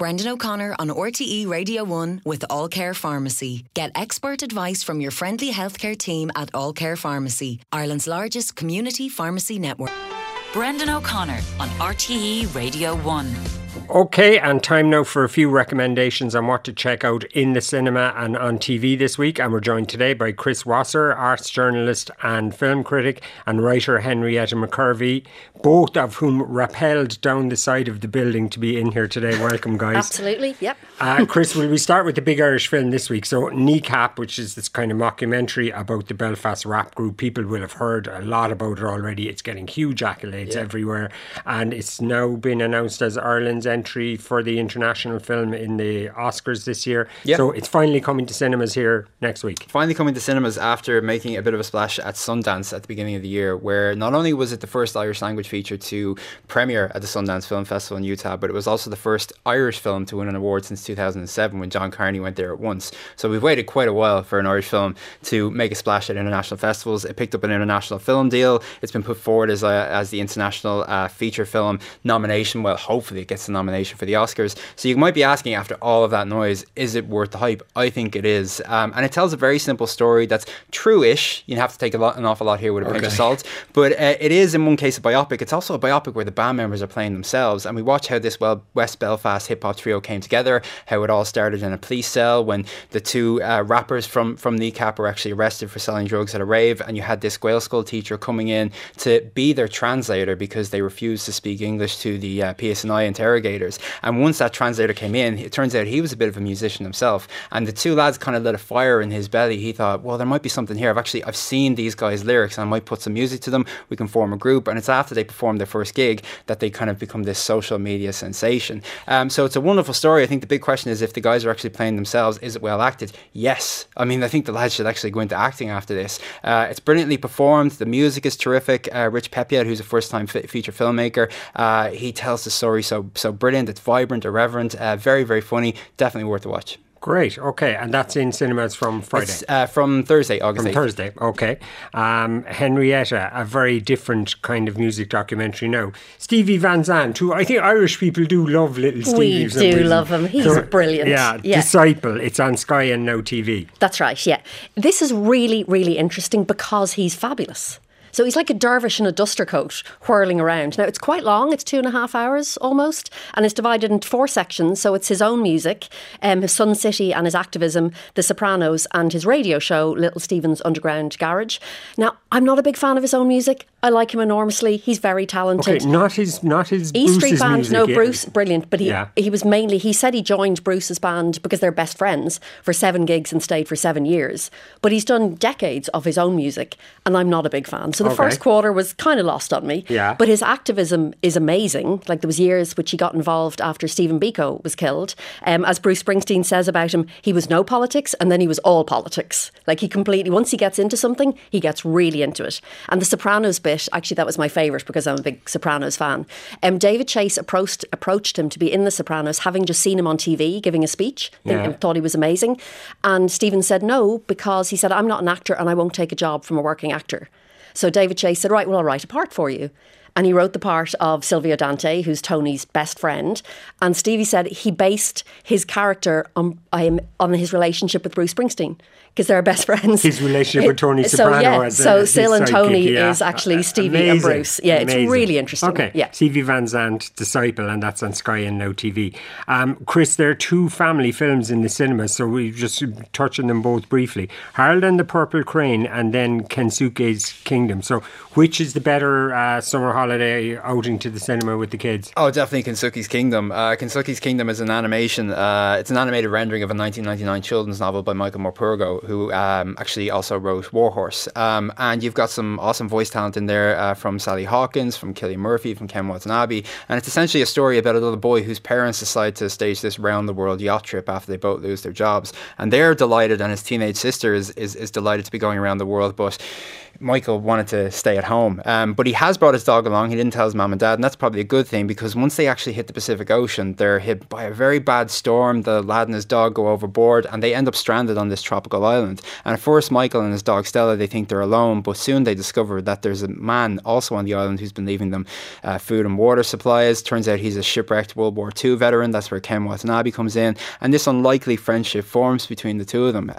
Brendan O'Connor on RTE Radio 1 with All Care Pharmacy. Get expert advice from your friendly healthcare team at All Care Pharmacy, Ireland's largest community pharmacy network. Brendan O'Connor on RTE Radio 1. Okay, and time now for a few recommendations on what to check out in the cinema and on TV this week. And we're joined today by Chris Wasser, arts journalist and film critic, and writer Henrietta McCurvey, both of whom rappelled down the side of the building to be in here today. Welcome, guys. Absolutely, yep. Chris, will we start with the big Irish film this week? So Kneecap, which is this kind of mockumentary about the Belfast rap group. People will have heard a lot about it already. It's getting huge accolades everywhere. And it's now been announced as Ireland's entry for the international film in the Oscars this year. Yep. So it's finally coming to cinemas here next week. Finally coming to cinemas after making a bit of a splash at Sundance at the beginning of the year, where not only was it the first Irish language feature to premiere at the Sundance Film Festival in Utah, but it was also the first Irish film to win an award since 2007 when John Carney went there at once. So we've waited quite a while for an Irish film to make a splash at international festivals. It picked up an international film deal. It's been put forward as the international feature film nomination. Well, hopefully it gets the nomination for the Oscars. So you might be asking, after all of that noise, is it worth the hype? I think it is. And it tells a very simple story that's true-ish. You have to take an awful lot here with a pinch of salt. But it is, in one case, a biopic. It's also a biopic where the band members are playing themselves. And we watch how this West Belfast hip-hop trio came together, how it all started in a police cell when the two rappers from Kneecap were actually arrested for selling drugs at a rave. And you had this Gael school teacher coming in to be their translator because they refused to speak English to the PSNI interrogators. And once that translator came in, it turns out he was a bit of a musician himself. And the two lads kind of lit a fire in his belly. He thought, well, there might be something here. I've seen these guys' lyrics and I might put some music to them. We can form a group. And it's after they performed their first gig that they kind of become this social media sensation. So it's a wonderful story. I think the big question is, if the guys are actually playing themselves, is it well acted? Yes. I mean, I think the lads should actually go into acting after this. It's brilliantly performed. The music is terrific. Rich Pepiat, who's a first-time feature filmmaker, he tells the story so brilliant. It's vibrant, irreverent, very, very funny. Definitely worth a watch. Great, okay, and that's in cinemas from Friday? It's, from Thursday, August 8th. From Thursday, okay. Henrietta, a very different kind of music documentary now. Stevie Van Zandt, who I think Irish people do love little Stevie. We do love him, he's brilliant. Yeah, Disciple, it's on Sky and Now TV. That's right, yeah. This is really, really interesting because he's fabulous. So he's like a dervish in a duster coat whirling around. Now, it's quite long. It's 2.5 hours almost. And it's divided into 4 sections. So it's his own music, his Sun City and his activism, The Sopranos, and his radio show, Little Steven's Underground Garage. Now, I'm not a big fan of his own music. I like him enormously. He's very talented. Okay, not his E Street Band, music, no, Bruce, brilliant. But he said he joined Bruce's band because they're best friends for 7 gigs and stayed for 7 years. But he's done decades of his own music, and I'm not a big fan. So the first quarter was kind of lost on me. Yeah. But his activism is amazing. Like, there was years which he got involved after Stephen Biko was killed. As Bruce Springsteen says about him, he was no politics and then he was all politics. Like, he completely, once he gets into something, he gets really into it. And the Sopranos bit, actually that was my favourite because I'm a big Sopranos fan. David Chase approached him to be in the Sopranos, having just seen him on TV giving a speech and thought he was amazing. And Stephen said no, because he said, I'm not an actor and I won't take a job from a working actor. So David Chase said, right, well, I'll write a part for you. And he wrote the part of Silvio Dante, who's Tony's best friend. And Stevie said he based his character on his relationship with Bruce Springsteen, because they're best friends. His relationship with Tony Soprano. So Sil and Tony is actually Stevie and Bruce. Yeah, amazing. It's really interesting. Okay, yeah. Stevie Van Zandt, Disciple, and that's on Sky and Now TV. Chris, there are 2 family films in the cinema, so we just touch on them both briefly. Harold and the Purple Crane and then Kensuke's Kingdom. So which is the better summer holiday outing to the cinema with the kids? Oh, definitely Kensuke's Kingdom. Kensuke's Kingdom is an animation. It's an animated rendering of a 1999 children's novel by Michael Morpurgo, who actually also wrote Warhorse. And you've got some awesome voice talent in there from Sally Hawkins, from Cillian Murphy, from Ken Watanabe. And it's essentially a story about a little boy whose parents decide to stage this round-the-world yacht trip after they both lose their jobs. And they're delighted, and his teenage sister is delighted to be going around the world, but Michael wanted to stay at home. But he has brought his dog along. He didn't tell his mum and dad, and that's probably a good thing, because once they actually hit the Pacific Ocean, they're hit by a very bad storm. The lad and his dog go overboard, and they end up stranded on this tropical island. And at first, Michael and his dog Stella, they think they're alone, but soon they discover that there's a man also on the island who's been leaving them food and water supplies. Turns out he's a shipwrecked World War II veteran. That's where Ken Watanabe comes in, and this unlikely friendship forms between the two of them.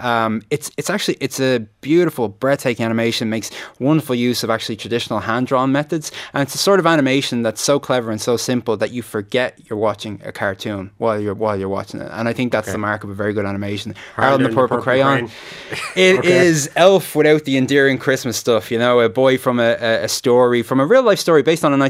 It's a beautiful, breathtaking animation. Makes wonderful use of actually traditional hand-drawn methods, and it's a sort of animation that's so clever and so simple that you forget you're watching a cartoon while you're watching it. And I think that's the mark of a very good animation. Harold and the Purple Crayon. It is Elf without the endearing Christmas stuff. You know, a boy from a story, from a real life story based on a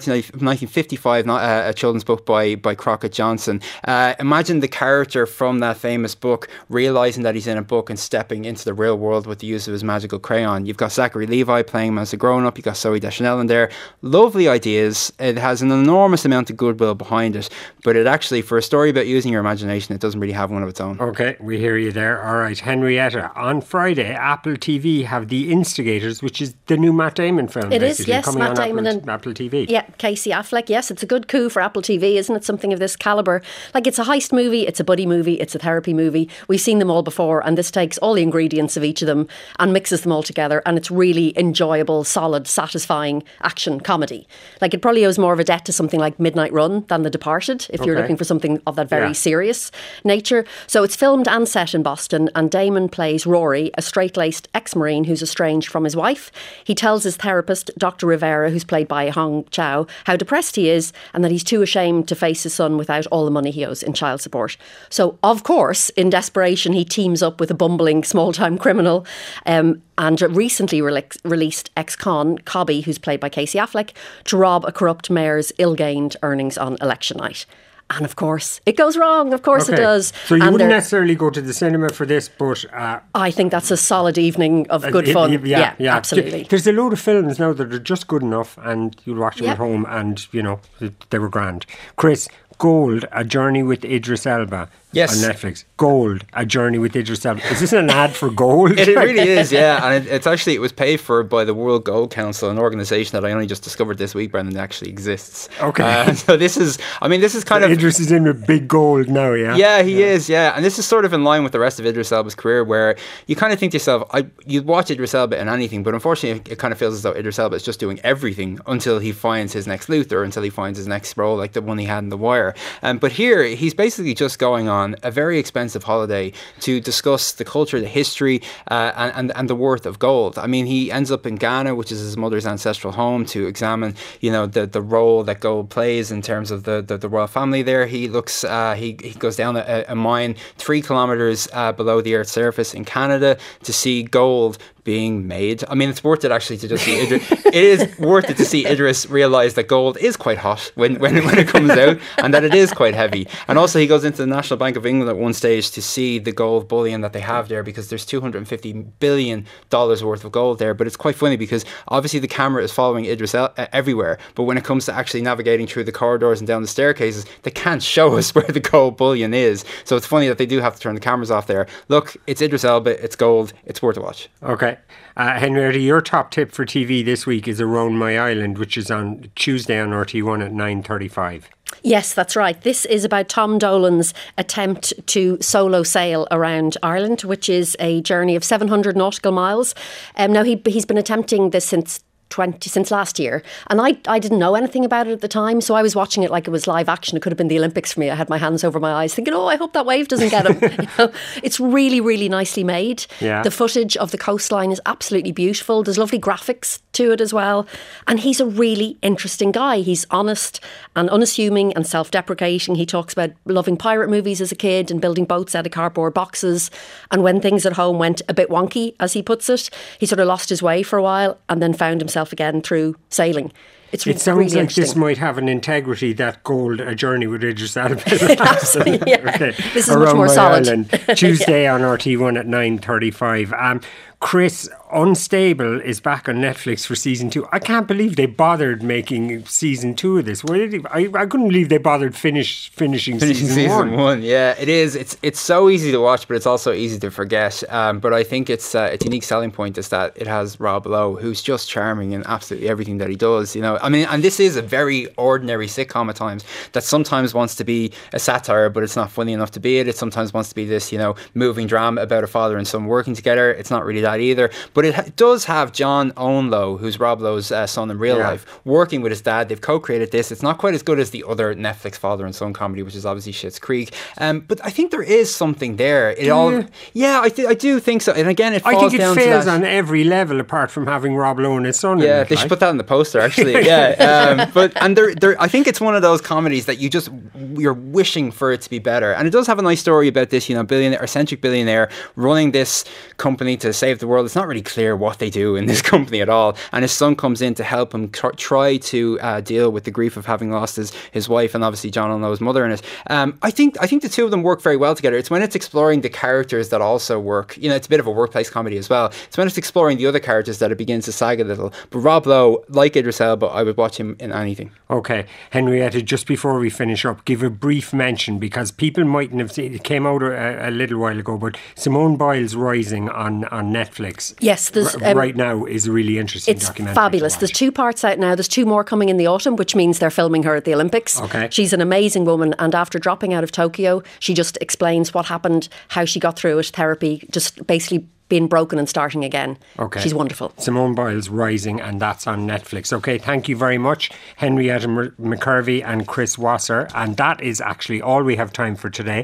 1955 a children's book by Crockett Johnson. Imagine the character from that famous book realizing that he's in a book and stepping into the real world with the use of his magical crayon. You've got Zachary Levi playing him as a grown-up. You've got Zooey Deschanel in there. Lovely ideas. It has an enormous amount of goodwill behind it, but it actually, for a story about using your imagination, it doesn't really have one of its own. Okay, we hear you there. All right, Henrietta, on Friday, Apple TV have The Instigators, which is the new Matt Damon film. It is, yes, coming Matt on Damon Apple TV. Yeah, Casey Affleck. Yes, it's a good coup for Apple TV, isn't it? Something of this calibre. Like, it's a heist movie, it's a buddy movie, it's a therapy movie. We've seen them all before, and this takes all the ingredients of each of them and mixes them all together, and it's really enjoyable, solid, satisfying action comedy. Like, it probably owes more of a debt to something like Midnight Run than The Departed, if you're looking for something of that very serious nature. So it's filmed and set in Boston, and Damon plays Rory, a straight-laced ex-Marine who's estranged from his wife. He tells his therapist, Dr. Rivera, who's played by Hong Chow, how depressed he is and that he's too ashamed to face his son without all the money he owes in child support. So, of course, in desperation, he teams up with a bumbling small-time criminal and recently released ex-con, Cobby, who's played by Casey Affleck, to rob a corrupt mayor's ill-gained earnings on election night. And of course, it goes wrong. Of course it does. So you wouldn't necessarily go to the cinema for this, but... I think that's a solid evening of good fun. Yeah, absolutely. There's a load of films now that are just good enough, and you'll watch them at home, and, you know, they were grand. Chris, Gold, A Journey with Idris Elba. Yes. On Netflix. Gold, A Journey with Idris Elba. Is this an ad for gold? It really is, yeah. And it was paid for by the World Gold Council, an organisation that I only just discovered this week, Brendan, actually exists. Okay. So this is kind of... Idris is in with big gold now, yeah? Yeah, he is, yeah. And this is sort of in line with the rest of Idris Elba's career, where you kind of think to yourself, you'd watch Idris Elba in anything, but unfortunately it kind of feels as though Idris Elba is just doing everything until he finds his next Luther, until he finds his next role, like the one he had in The Wire. But here, he's basically just going on a very expensive holiday to discuss the culture, the history, and the worth of gold. I mean, he ends up in Ghana, which is his mother's ancestral home, to examine, you know, the role that gold plays in terms of the royal family there. He looks, he goes down a mine 3 kilometers below the Earth's surface in Canada to see gold being made. I mean, it's worth it actually to just see Idris. It is worth it to see Idris realise that gold is quite hot when it comes out, and that it is quite heavy. And also he goes into the National Bank of England at one stage to see the gold bullion that they have there, because there's $250 billion worth of gold there. But it's quite funny because obviously the camera is following Idris everywhere, but when it comes to actually navigating through the corridors and down the staircases, they can't show us where the gold bullion is. So it's funny that they do have to turn the cameras off there. Look, it's Idris Elba, it's gold, it's worth a watch. Okay. Henrietta, your top tip for TV this week is Around My Island, which is on Tuesday on RT1 at 9:35. Yes, that's right. This is about Tom Dolan's attempt to solo sail around Ireland, which is a journey of 700 nautical miles. Now, he's been attempting this since last year, and I didn't know anything about it at the time, so I was watching it like it was live action. It could have been the Olympics for me. I had my hands over my eyes thinking, I hope that wave doesn't get him. You know, it's really, really nicely made. The footage of the coastline is absolutely beautiful. There's lovely graphics to it as well, and he's a really interesting guy. He's honest and unassuming and self-deprecating. He talks about loving pirate movies as a kid and building boats out of cardboard boxes, and when things at home went a bit wonky, as he puts it, he sort of lost his way for a while and then found himself again through sailing. It sounds really like this might have an integrity that Gold, A Journey with Idris Elba. Yeah. Okay. This is much more solid. Island, Tuesday on RT1 at 9:35. Chris, Unstable is back on Netflix for season 2. I can't believe they bothered making season 2 of this. I couldn't believe they bothered finishing season 1. Yeah, it is. It's so easy to watch, but it's also easy to forget. But I think its unique selling point is that it has Rob Lowe, who's just charming in absolutely everything that he does. I mean, and this is a very ordinary sitcom at times that sometimes wants to be a satire, but it's not funny enough to be it. It sometimes wants to be this, moving drama about a father and son working together. It's not really that either. But it does have John Owen Lowe, who's Rob Lowe's son in real life, working with his dad. They've co-created this. It's not quite as good as the other Netflix father and son comedy, which is obviously Schitt's Creek. But I think there is something there. I do think so. And again, it fails on every level apart from having Rob Lowe and his son. Yeah, they should put that in the poster actually. Yeah, I think it's one of those comedies that you're wishing for it to be better. And it does have a nice story about this, eccentric billionaire running this company to save the world. It's not really clear what they do in this company at all, and his son comes in to help him try to deal with the grief of having lost his wife, and obviously John Lowe's mother in it. I think the two of them work very well together. It's when it's exploring the characters that also work. It's a bit of a workplace comedy as well. It's when it's exploring the other characters that it begins to sag a little. But Rob Lowe, like Idris Elba, I would watch him in anything. Okay, Henrietta, just before we finish up, give a brief mention, because people mightn't have seen it. Came out a little while ago, but Simone Biles Rising on Netflix. Yes, there's right now is a really interesting documentary. It's fabulous. There's 2 parts out now. There's 2 more coming in the autumn, which means they're filming her at the Olympics. Okay. She's an amazing woman, and after dropping out of Tokyo, she just explains what happened, how she got through it, therapy, just basically being broken and starting again. Okay. She's wonderful. Simone Biles Rising, and that's on Netflix. Okay, thank you very much, Henrietta McCurvey and Chris Wasser. And that is actually all we have time for today.